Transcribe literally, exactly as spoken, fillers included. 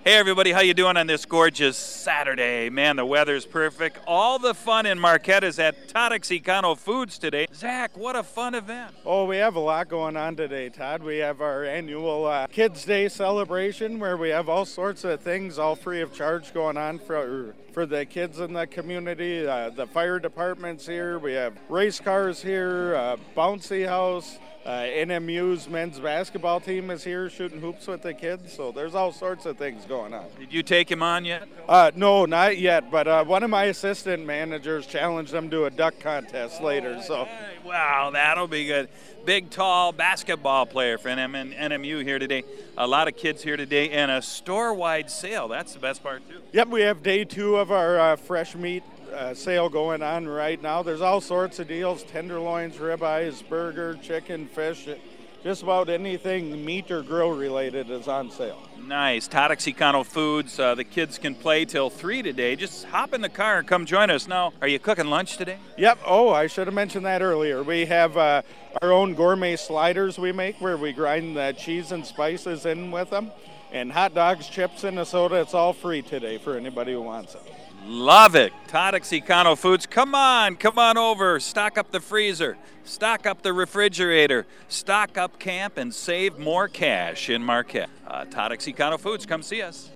Hey everybody, how you doing on this gorgeous Saturday? Man, the weather's perfect. All the fun in Marquette is at Tadexicano Foods today. Zach, what a fun event. Oh, we have a lot going on today, Todd. We have our annual uh, Kids Day celebration where we have all sorts of things all free of charge going on for for the kids in the community. Uh, the fire department's here. We have race cars here, uh, bouncy house. Uh, N M U's men's basketball team is here shooting hoops with the kids, so there's all sorts of things going on. Did you take him on yet? Uh, no, not yet, but uh, one of my assistant managers challenged them to a duck contest later. So, wow, that'll be good. Big, tall basketball player for N M U here today. A lot of kids here today, and a store-wide sale. That's the best part, too. Yep, we have day two of our uh, fresh meat Uh, sale going on right now. There's all sorts of deals: tenderloins, ribeyes, burger, chicken, fish. Just about anything meat or grill related is on sale. Nice. Tadexicano Foods. Uh, the kids can play till three today. Just hop in the car and come join us. Now, are you cooking lunch today? Yep. Oh, I should have mentioned that earlier. We have uh, our own gourmet sliders we make where we grind the cheese and spices in with them. And hot dogs, chips, and a soda. It's all free today for anybody who wants it. Love it. Tadexicano Foods. Come on, come on over. Stock up the freezer. Stock up the refrigerator. Stock up camp and save more cash in Marquette. Uh, Tadexicano Foods, come see us.